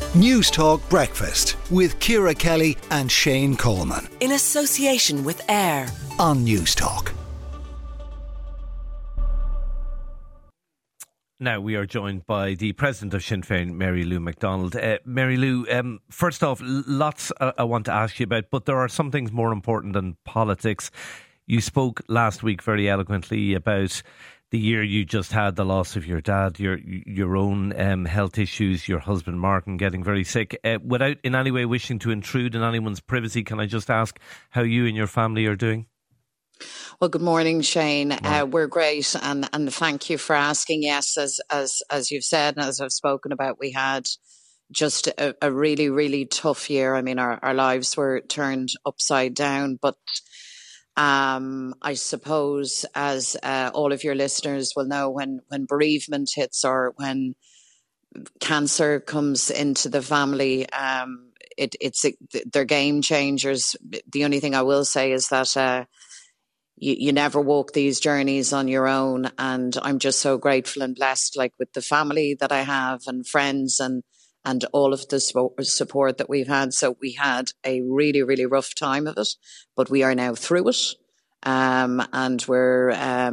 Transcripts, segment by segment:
News Talk Breakfast with Ciara Kelly and Shane Coleman. In association with AIR on News Talk. Now we are joined by the President of Sinn Féin, Mary Lou McDonald. Mary Lou, first off, lots I want to ask you about, but there are some things more important than politics. You spoke last week very eloquently about the year you just had, the loss of your dad, your own health issues, your husband Martin getting very sick. Without in any way wishing to intrude in anyone's privacy, can I just ask how you and your family are doing? Well, good morning, Shane. We're great, and thank you for asking. Yes, as you've said and as I've spoken about, we had just a really, really tough year. I mean, our lives were turned upside down, but I suppose, as all of your listeners will know, when bereavement hits or when cancer comes into the family, they're game changers. The only thing I will say is that you never walk these journeys on your own, and I'm just so grateful and blessed, like with the family that I have and friends and all of the support that we've had. So we had a really, really rough time of it, but we are now through it. And we're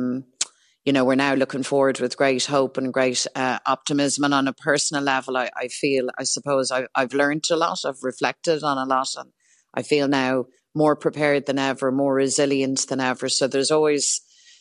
now looking forward with great hope and great optimism. And on a personal level, I suppose I've learned a lot. I've reflected on a lot, and I feel now more prepared than ever, more resilient than ever. So there's always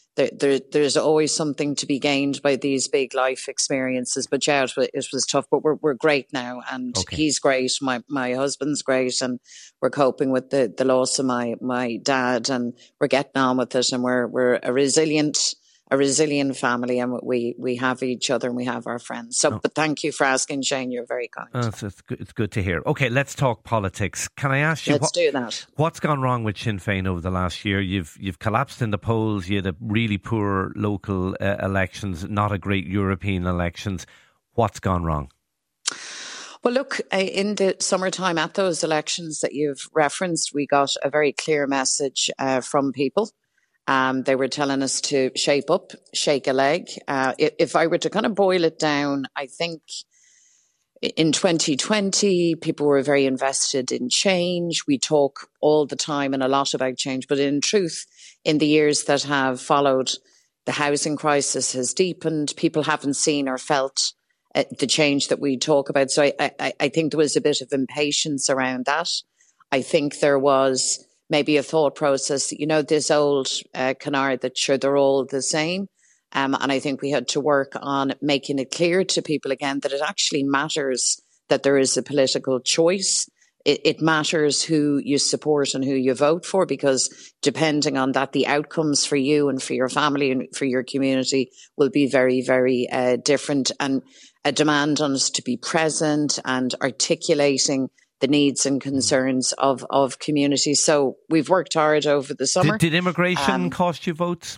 something to be gained by these big life experiences. But yeah, it was tough, but we're great now, and okay. He's great. My husband's great, and we're coping with the loss of my dad, and we're getting on with it, and we're a resilient family, and we have each other and we have our friends. So, But thank you for asking, Shane. You're very kind. It's good to hear. Okay, let's talk politics. Can I ask you, let's do that. What's gone wrong with Sinn Féin over the last year? You've collapsed in the polls. You had a really poor local elections, not a great European elections. What's gone wrong? Well, look, in the summertime at those elections that you've referenced, we got a very clear message from people. They were telling us to shape up, shake a leg. If I were to kind of boil it down, I think in 2020, people were very invested in change. We talk all the time and a lot about change, but in truth, in the years that have followed, the housing crisis has deepened. People haven't seen or felt the change that we talk about. So I think there was a bit of impatience around that. I think there was maybe a thought process, this old canard that sure they're all the same. And I think we had to work on making it clear to people again that it actually matters that there is a political choice. It matters who you support and who you vote for, because depending on that, the outcomes for you and for your family and for your community will be very, very different. And a demand on us to be present and articulating the needs and concerns of communities. So we've worked hard over the summer. Did immigration cost you votes?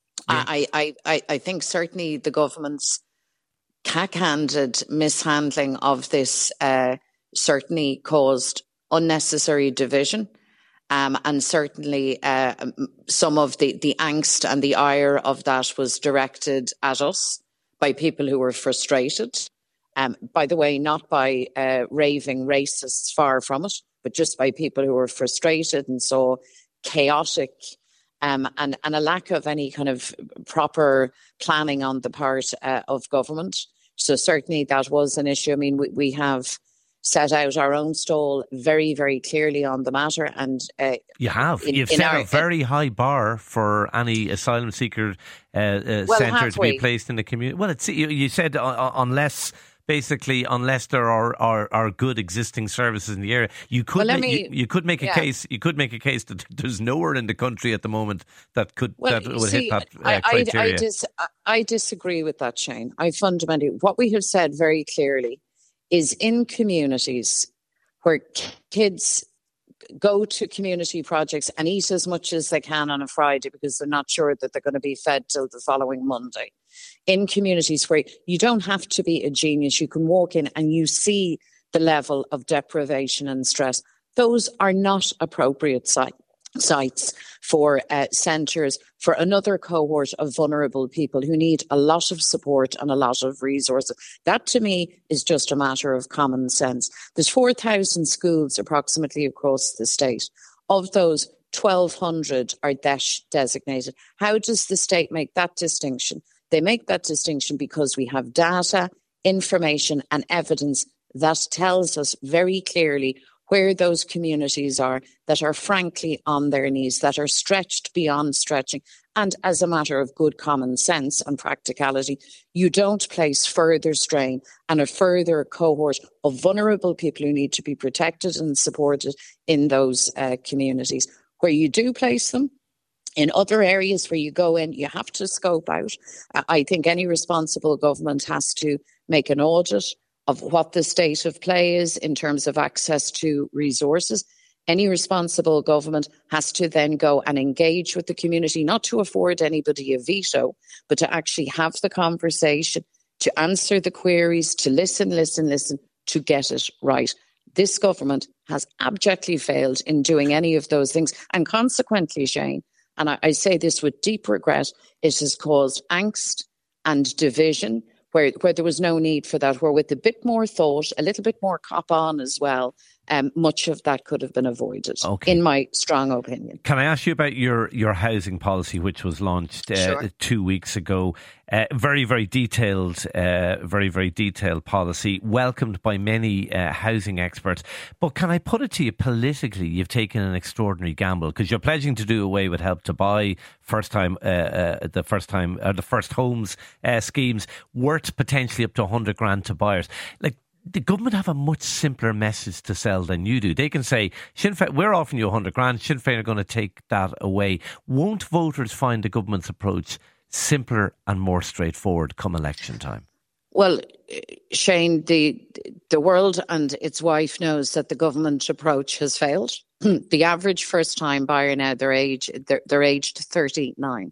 I think certainly the government's cack-handed mishandling of this certainly caused unnecessary division. And certainly some of the angst and the ire of that was directed at us by people who were frustrated. By the way, not by raving racists, far from it, but just by people who were frustrated and saw chaotic and a lack of any kind of proper planning on the part of government. So certainly that was an issue. I mean, we have set out our own stall very, very clearly on the matter. And you've set a very high bar for any asylum seeker centre to be placed in the community. Well, you said unless there are good existing services in the area, you could make a case. You could make a case that there's nowhere in the country at the moment that would hit that criteria. I disagree with that, Shane. What we have said very clearly is in communities where kids go to community projects and eat as much as they can on a Friday because they're not sure that they're going to be fed till the following Monday. In communities where you don't have to be a genius, you can walk in and you see the level of deprivation and stress. Those are not appropriate sites. sites, for centres, for another cohort of vulnerable people who need a lot of support and a lot of resources. That to me is just a matter of common sense. There's 4,000 schools approximately across the state. Of those, 1,200 are DEIS designated. How does the state make that distinction? They make that distinction because we have data, information and evidence that tells us very clearly where those communities are that are frankly on their knees, that are stretched beyond stretching. And as a matter of good common sense and practicality, you don't place further strain and a further cohort of vulnerable people who need to be protected and supported in those communities. Where you do place them, in other areas where you go in, you have to scope out. I think any responsible government has to make an audit of what the state of play is in terms of access to resources. Any responsible government has to then go and engage with the community, not to afford anybody a veto, but to actually have the conversation, to answer the queries, to listen, to get it right. This government has abjectly failed in doing any of those things. And consequently, Shane, and I say this with deep regret, it has caused angst and division where there was no need for that, where with a bit more thought, a little bit more cop on as well, much of that could have been avoided, in my strong opinion. Can I ask you about your housing policy, which was launched 2 weeks ago? Very, very detailed policy, welcomed by many housing experts. But can I put it to you, politically, you've taken an extraordinary gamble because you're pledging to do away with Help to Buy, the first homes schemes, worth potentially up to 100 grand to buyers. Like, the government have a much simpler message to sell than you do. They can say, Sinn Féin, we're offering you 100 grand, Sinn Féin are going to take that away. Won't voters find the government's approach simpler and more straightforward come election time? Well, Shane, the world and its wife knows that the government approach has failed. The average first-time buyer now, they're aged 39.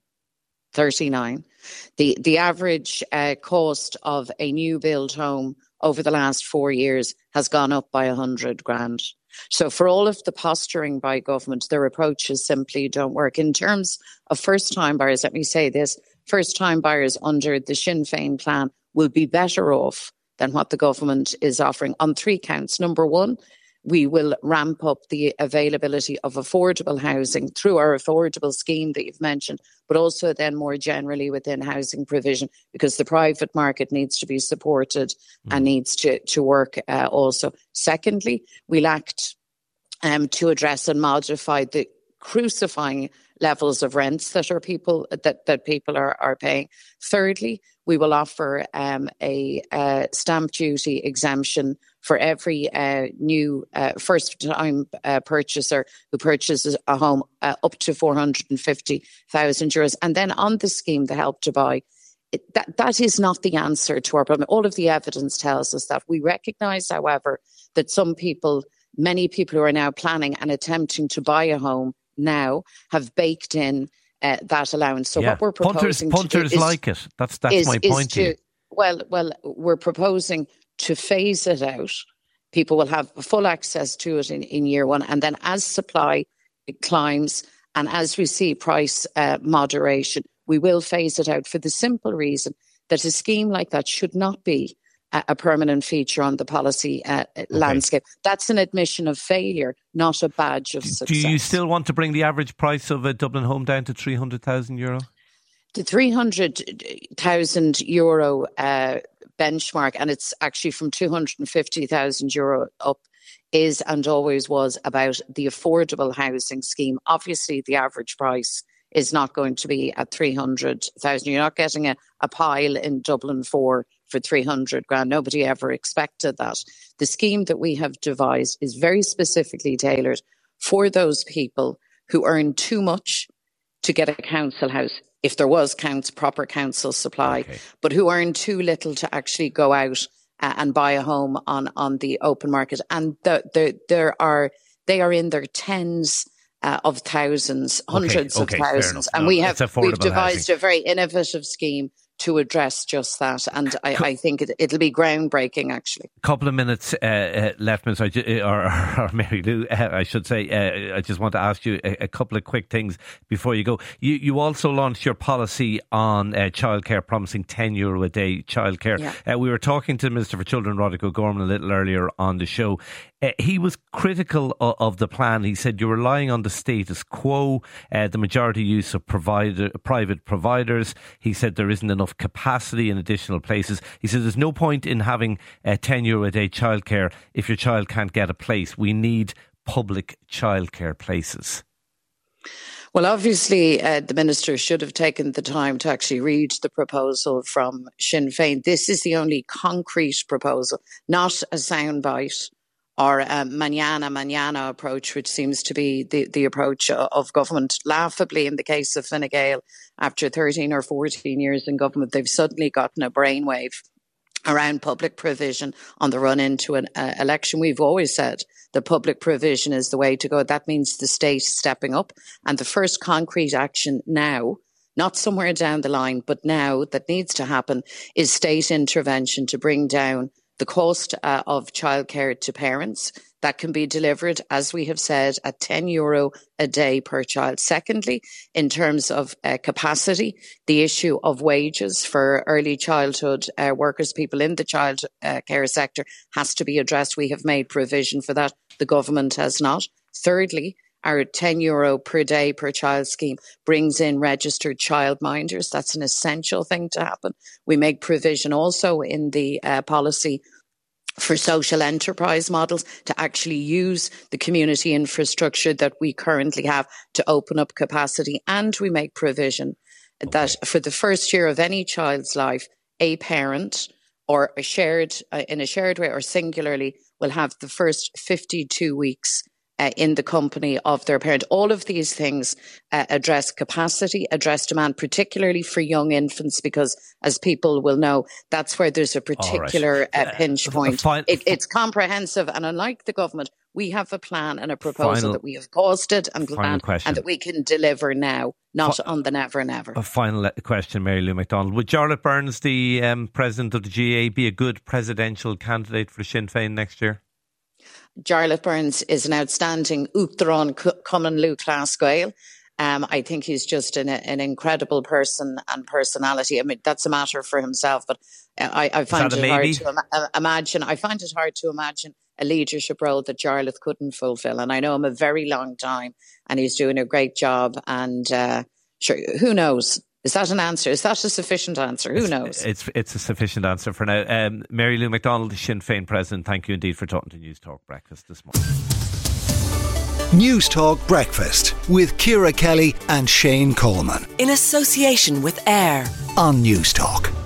The average cost of a new build home over the last 4 years has gone up by 100 grand. So for all of the posturing by government, their approaches simply don't work. In terms of first-time buyers, let me say this, first-time buyers under the Sinn Féin plan will be better off than what the government is offering on 3 counts. Number one, we will ramp up the availability of affordable housing through our affordable scheme that you've mentioned, but also then more generally within housing provision, because the private market needs to be supported and needs to work also. Secondly, we'll act to address and modify the crucifying levels of rents that people are paying. Thirdly, we will offer a stamp duty exemption for every new first-time purchaser who purchases a home up to €450,000. And then on the scheme, the Help to Buy, that is not the answer to our problem. All of the evidence tells us that. We recognise, however, that many people who are now planning and attempting to buy a home now have baked in that allowance. So what we're proposing punters like it. That's my point here. Well, we're proposing to phase it out. People will have full access to it in year one. And then as supply climbs and as we see price moderation, we will phase it out for the simple reason that a scheme like that should not be a permanent feature on the policy landscape. That's an admission of failure, not a badge of success. Do you still want to bring the average price of a Dublin home down to €300,000? The €300,000 benchmark, and it's actually from €250,000 up, is and always was about the affordable housing scheme. Obviously, the average price is not going to be at 300,000. You're not getting a pile in Dublin for 300 grand. Nobody ever expected that. The scheme that we have devised is very specifically tailored for those people who earn too much to get a council house, if there was proper council supply, but who earn too little to actually go out and buy a home on the open market. And they are in their tens of thousands, hundreds of thousands. And we've devised a very innovative scheme to address just that. And I think it'll be groundbreaking, actually. A couple of minutes left, or Mary Lou, I should say. I just want to ask you a couple of quick things before you go. You also launched your policy on childcare, promising €10 a day childcare. Yeah. We were talking to the Minister for Children, Roderick O'Gorman, a little earlier on the show. He was critical of the plan. He said you're relying on the status quo, the majority use of private providers. He said there isn't enough capacity in additional places. He said there's no point in having €10 a day childcare if your child can't get a place. We need public childcare places. Well, obviously, the Minister should have taken the time to actually read the proposal from Sinn Féin. This is the only concrete proposal, not a soundbite or a mañana approach, which seems to be the approach of government. Laughably, in the case of Fine Gael, after 13 or 14 years in government, they've suddenly gotten a brainwave around public provision on the run into an election. We've always said the public provision is the way to go. That means the state stepping up. And the first concrete action now, not somewhere down the line, but now that needs to happen, is state intervention to bring down the cost of childcare to parents. That can be delivered, as we have said, at €10 a day per child. Secondly, in terms of capacity, the issue of wages for early childhood workers, people in the child care sector, has to be addressed. We have made provision for that. The government has not. Thirdly, our €10 per day per child scheme brings in registered childminders. That's an essential thing to happen. We make provision also in the policy for social enterprise models to actually use the community infrastructure that we currently have to open up capacity. And we make provision that for the first year of any child's life, a parent or in a shared way or singularly will have the first 52 weeks in the company of their parent. All of these things address capacity, address demand, particularly for young infants, because as people will know, that's where there's a particular pinch point. It's comprehensive, and unlike the government, we have a plan and a proposal that we have costed and planned and that we can deliver now, not on the never. A final question, Mary Lou McDonald. Would Jarlath Burns, the president of the GAA, be a good presidential candidate for Sinn Féin next year? Jarlath Burns is an outstanding Uachtaráin Cumann Lú Clas Gael. I think he's just an incredible person and personality. I mean, that's a matter for himself, but I find it hard to imagine. I find it hard to imagine a leadership role that Jarlath couldn't fulfil. And I know him a very long time, and he's doing a great job. And sure, who knows? Is that an answer? Is that a sufficient answer? Who knows? It's a sufficient answer for now. Mary Lou McDonald, Sinn Féin President, thank you indeed for talking to News Talk Breakfast this morning. News Talk Breakfast with Ciara Kelly and Shane Coleman. In association with AIR on News Talk.